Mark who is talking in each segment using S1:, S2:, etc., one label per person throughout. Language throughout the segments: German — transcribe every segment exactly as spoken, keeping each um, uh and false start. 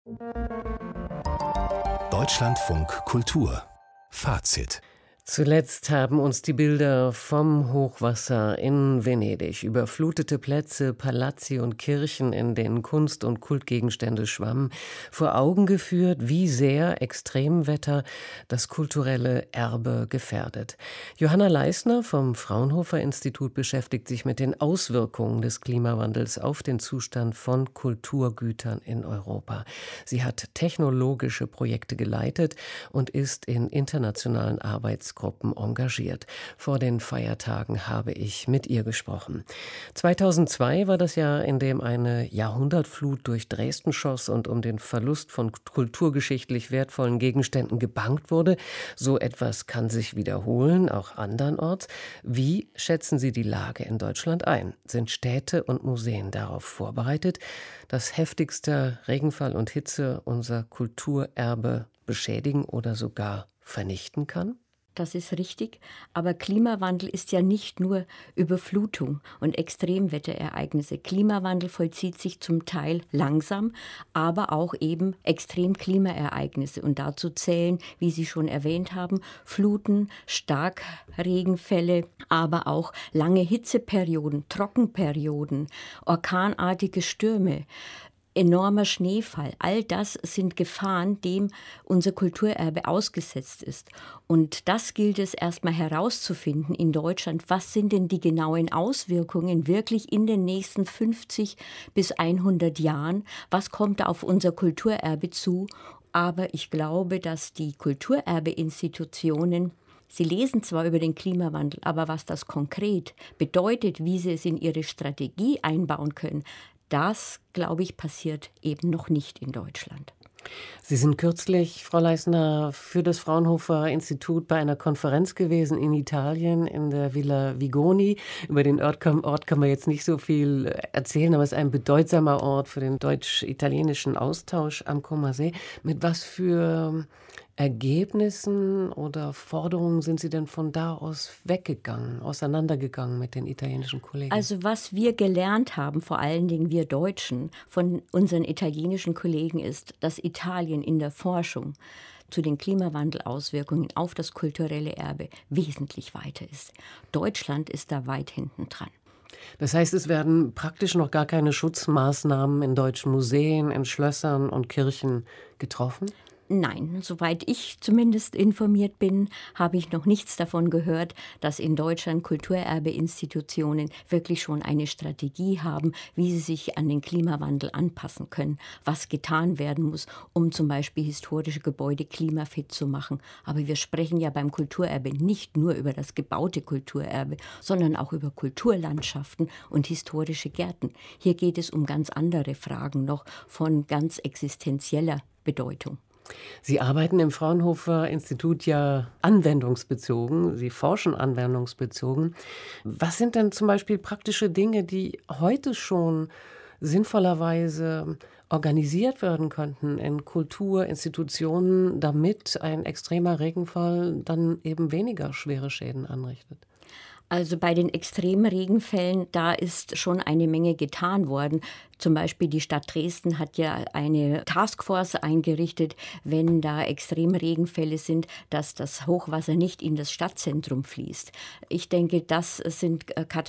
S1: Deutschlandfunk Kultur Fazit.
S2: Zuletzt haben uns die Bilder vom Hochwasser in Venedig, überflutete Plätze, Palazzi und Kirchen, in denen Kunst- und Kultgegenstände schwammen, vor Augen geführt, wie sehr Extremwetter das kulturelle Erbe gefährdet. Johanna Leisner vom Fraunhofer Institut beschäftigt sich mit den Auswirkungen des Klimawandels auf den Zustand von Kulturgütern in Europa. Sie hat technologische Projekte geleitet und ist in internationalen Arbeitsgruppen Gruppen engagiert. Vor den Feiertagen habe ich mit ihr gesprochen. zweitausendzwei war das Jahr, in dem eine Jahrhundertflut durch Dresden schoss und um den Verlust von kulturgeschichtlich wertvollen Gegenständen gebangt wurde. So etwas kann sich wiederholen, auch andernorts. Wie schätzen Sie die Lage in Deutschland ein? Sind Städte und Museen darauf vorbereitet, dass heftigster Regenfall und Hitze unser Kulturerbe beschädigen oder sogar vernichten kann?
S3: Das ist richtig, aber Klimawandel ist ja nicht nur Überflutung und Extremwetterereignisse. Klimawandel vollzieht sich zum Teil langsam, aber auch eben Extremklimaereignisse. Und dazu zählen, wie Sie schon erwähnt haben, Fluten, Starkregenfälle, aber auch lange Hitzeperioden, Trockenperioden, orkanartige Stürme. Enormer Schneefall, all das sind Gefahren, dem unser Kulturerbe ausgesetzt ist. Und das gilt es erstmal herauszufinden in Deutschland. Was sind denn die genauen Auswirkungen wirklich in den nächsten fünfzig bis hundert Jahren? Was kommt da auf unser Kulturerbe zu? Aber ich glaube, dass die Kulturerbeinstitutionen, sie lesen zwar über den Klimawandel, aber was das konkret bedeutet, wie sie es in ihre Strategie einbauen können, das, glaube ich, passiert eben noch nicht in Deutschland.
S2: Sie sind kürzlich, Frau Leisner, für das Fraunhofer Institut bei einer Konferenz gewesen in Italien, in der Villa Vigoni. Über den Ort kann, Ort kann man jetzt nicht so viel erzählen, aber es ist ein bedeutsamer Ort für den deutsch-italienischen Austausch am Comer See. Mit was für Ergebnissen oder Forderungen sind Sie denn von da aus weggegangen, auseinandergegangen mit den italienischen Kollegen?
S3: Also was wir gelernt haben, vor allen Dingen wir Deutschen, von unseren italienischen Kollegen ist, dass Italien in der Forschung zu den Klimawandelauswirkungen auf das kulturelle Erbe wesentlich weiter ist. Deutschland ist da weit hinten dran.
S2: Das heißt, es werden praktisch noch gar keine Schutzmaßnahmen in deutschen Museen, in Schlössern und Kirchen getroffen?
S3: Nein, soweit ich zumindest informiert bin, habe ich noch nichts davon gehört, dass in Deutschland Kulturerbeinstitutionen wirklich schon eine Strategie haben, wie sie sich an den Klimawandel anpassen können, was getan werden muss, um zum Beispiel historische Gebäude klimafit zu machen. Aber wir sprechen ja beim Kulturerbe nicht nur über das gebaute Kulturerbe, sondern auch über Kulturlandschaften und historische Gärten. Hier geht es um ganz andere Fragen noch von ganz existenzieller Bedeutung.
S2: Sie arbeiten im Fraunhofer Institut ja anwendungsbezogen, Sie forschen anwendungsbezogen. Was sind denn zum Beispiel praktische Dinge, die heute schon sinnvollerweise organisiert werden könnten in Kulturinstitutionen, damit ein extremer Regenfall dann eben weniger schwere Schäden anrichtet?
S3: Also bei den Extremregenfällen, da ist schon eine Menge getan worden. Zum Beispiel die Stadt Dresden hat ja eine Taskforce eingerichtet, wenn da Extremregenfälle sind, dass das Hochwasser nicht in das Stadtzentrum fließt. Ich denke, das sind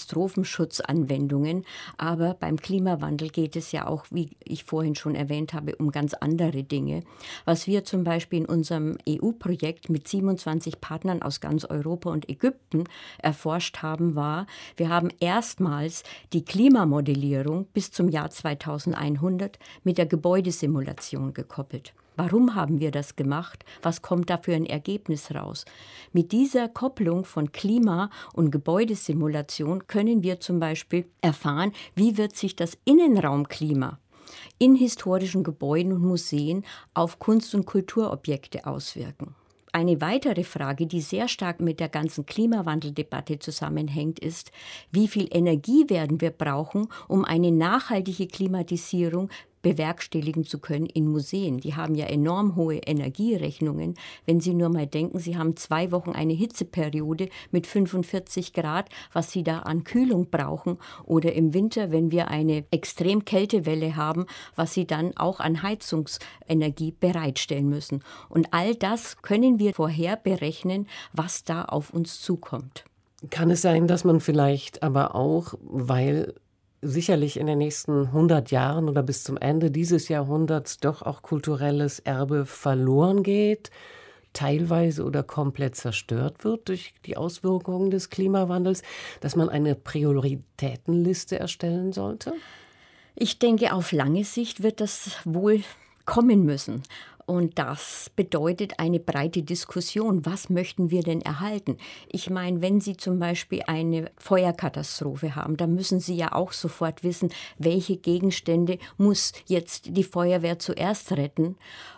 S3: Katastrophenschutzanwendungen. Aber beim Klimawandel geht es ja auch, wie ich vorhin schon erwähnt habe, um ganz andere Dinge. Was wir zum Beispiel in unserem E U-Projekt mit siebenundzwanzig Partnern aus ganz Europa und Ägypten erforscht haben, war, wir haben erstmals die Klimamodellierung bis zum Jahr zweitausendeinhundert mit der Gebäudesimulation gekoppelt. Warum haben wir das gemacht? Was kommt da für ein Ergebnis raus? Mit dieser Kopplung von Klima- und Gebäudesimulation können wir zum Beispiel erfahren, wie wird sich das Innenraumklima in historischen Gebäuden und Museen auf Kunst- und Kulturobjekte auswirken. Eine weitere Frage, die sehr stark mit der ganzen Klimawandeldebatte zusammenhängt, ist, wie viel Energie werden wir brauchen, um eine nachhaltige Klimatisierung bewerkstelligen zu können in Museen. Die haben ja enorm hohe Energierechnungen. Wenn Sie nur mal denken, Sie haben zwei Wochen eine Hitzeperiode mit fünfundvierzig Grad, was Sie da an Kühlung brauchen. Oder im Winter, wenn wir eine extrem Kältewelle haben, was Sie dann auch an Heizungsenergie bereitstellen müssen. Und all das können wir vorher berechnen, was da auf uns zukommt.
S2: Kann es sein, dass man vielleicht aber auch, weil sicherlich in den nächsten hundert Jahren oder bis zum Ende dieses Jahrhunderts doch auch kulturelles Erbe verloren geht, teilweise oder komplett zerstört wird durch die Auswirkungen des Klimawandels, dass man eine Prioritätenliste erstellen sollte?
S3: Ich denke, auf lange Sicht wird das wohl kommen müssen. Und das bedeutet eine breite Diskussion. Was möchten wir denn erhalten? Ich meine, wenn Sie zum Beispiel eine Feuerkatastrophe haben, dann müssen Sie ja auch sofort wissen, welche Gegenstände muss jetzt die Feuerwehr zuerst retten.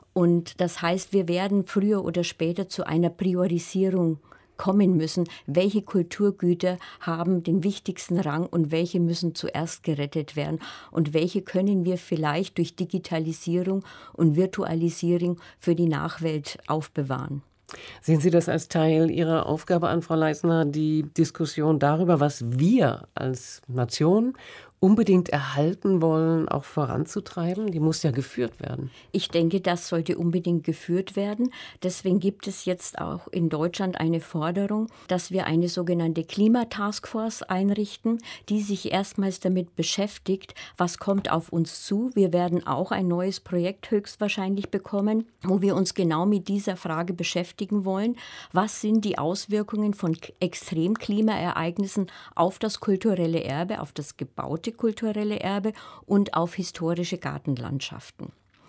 S3: Und das heißt, wir werden früher oder später zu einer Priorisierung kommen müssen, welche Kulturgüter haben den wichtigsten Rang und welche müssen zuerst gerettet werden und welche können wir vielleicht durch Digitalisierung und Virtualisierung für die Nachwelt aufbewahren.
S2: Sehen Sie das als Teil Ihrer Aufgabe an, Frau Leisner, die Diskussion darüber, was wir als Nation unbedingt erhalten wollen, auch voranzutreiben? Die muss ja geführt werden.
S3: Ich denke, das sollte unbedingt geführt werden. Deswegen gibt es jetzt auch in Deutschland eine Forderung, dass wir eine sogenannte Klimataskforce einrichten, die sich erstmals damit beschäftigt, was kommt auf uns zu. Wir werden auch ein neues Projekt höchstwahrscheinlich bekommen, wo wir uns genau mit dieser Frage beschäftigen wollen. Was sind die Auswirkungen von Extremklimaereignissen auf das kulturelle Erbe, auf das gebaute kulturelle Erbe und auf historische Gartenlandschaften.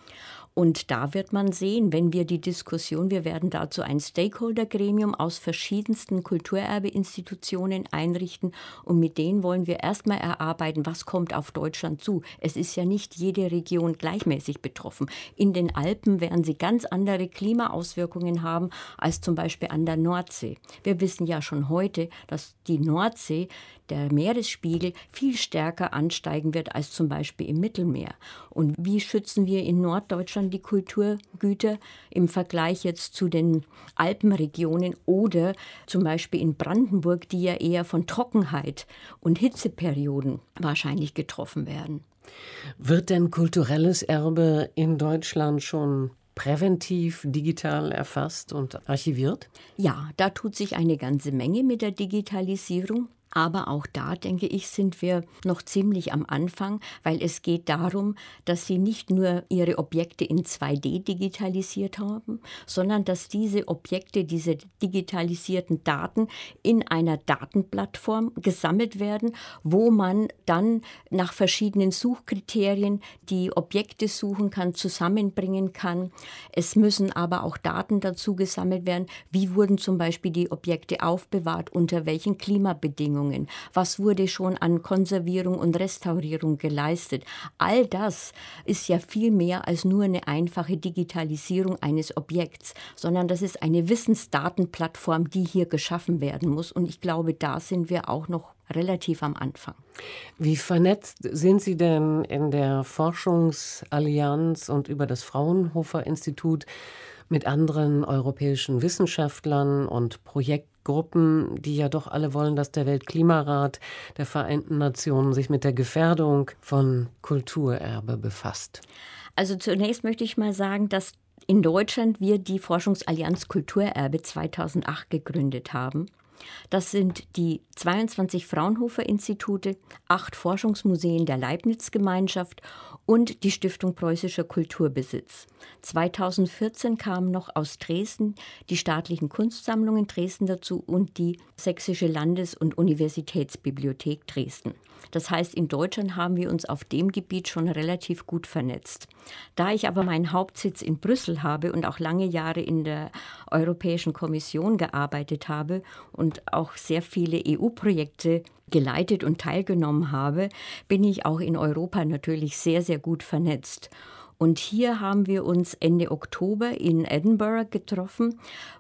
S3: Und da wird man sehen, wenn wir die Diskussion, wir werden dazu ein Stakeholder-Gremium aus verschiedensten Kulturerbeinstitutionen einrichten und mit denen wollen wir erstmal erarbeiten, was kommt auf Deutschland zu. Es ist ja nicht jede Region gleichmäßig betroffen. In den Alpen werden sie ganz andere Klimaauswirkungen haben als zum Beispiel an der Nordsee. Wir wissen ja schon heute, dass die Nordsee, der Meeresspiegel, viel stärker ansteigen wird als zum Beispiel im Mittelmeer. Und wie schützen wir in Norddeutschland die Kulturgüter im Vergleich jetzt zu den Alpenregionen oder zum Beispiel in Brandenburg, die ja eher von Trockenheit und Hitzeperioden wahrscheinlich getroffen werden?
S2: Wird denn kulturelles Erbe in Deutschland schon präventiv digital erfasst und archiviert?
S3: Ja, da tut sich eine ganze Menge mit der Digitalisierung. Aber auch da, denke ich, sind wir noch ziemlich am Anfang, weil es geht darum, dass sie nicht nur ihre Objekte in zwei D digitalisiert haben, sondern dass diese Objekte, diese digitalisierten Daten in einer Datenplattform gesammelt werden, wo man dann nach verschiedenen Suchkriterien die Objekte suchen kann, zusammenbringen kann. Es müssen aber auch Daten dazu gesammelt werden, wie wurden zum Beispiel die Objekte aufbewahrt, unter welchen Klimabedingungen. Was wurde schon an Konservierung und Restaurierung geleistet? All das ist ja viel mehr als nur eine einfache Digitalisierung eines Objekts, sondern das ist eine Wissensdatenplattform, die hier geschaffen werden muss. Und ich glaube, da sind wir auch noch relativ am Anfang.
S2: Wie vernetzt sind Sie denn in der Forschungsallianz und über das Fraunhofer-Institut mit anderen europäischen Wissenschaftlern und Projektgruppen, die ja doch alle wollen, dass der Weltklimarat der Vereinten Nationen sich mit der Gefährdung von Kulturerbe befasst?
S3: Also zunächst möchte ich mal sagen, dass in Deutschland wir die Forschungsallianz Kulturerbe zweitausendacht gegründet haben. Das sind die zweiundzwanzig Fraunhofer-Institute, acht Forschungsmuseen der Leibniz-Gemeinschaft und die Stiftung Preußischer Kulturbesitz. zweitausendvierzehn kamen noch aus Dresden die staatlichen Kunstsammlungen Dresden dazu und die Sächsische Landes- und Universitätsbibliothek Dresden. Das heißt, in Deutschland haben wir uns auf dem Gebiet schon relativ gut vernetzt. Da ich aber meinen Hauptsitz in Brüssel habe und auch lange Jahre in der Europäischen Kommission gearbeitet habe und auch sehr viele E U-Projekte geleitet und teilgenommen habe, bin ich auch in Europa natürlich sehr, sehr gut vernetzt. Und hier haben wir uns Ende Oktober in Edinburgh getroffen,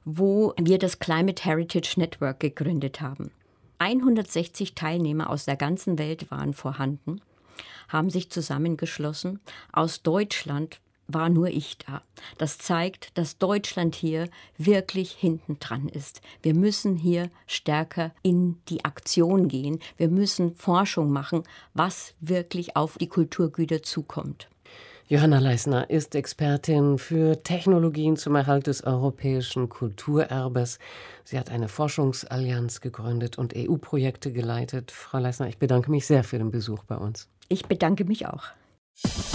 S3: wo wir das Climate Heritage Network gegründet haben. hundertsechzig Teilnehmer aus der ganzen Welt waren vorhanden, haben sich zusammengeschlossen. Aus Deutschland war nur ich da. Das zeigt, dass Deutschland hier wirklich hinten dran ist. Wir müssen hier stärker in die Aktion gehen. Wir müssen Forschung machen, was wirklich auf die Kulturgüter zukommt.
S2: Johanna Leisner ist Expertin für Technologien zum Erhalt des europäischen Kulturerbes. Sie hat eine Forschungsallianz gegründet und E U-Projekte geleitet. Frau Leisner, ich bedanke mich sehr für den Besuch bei uns.
S3: Ich bedanke mich auch.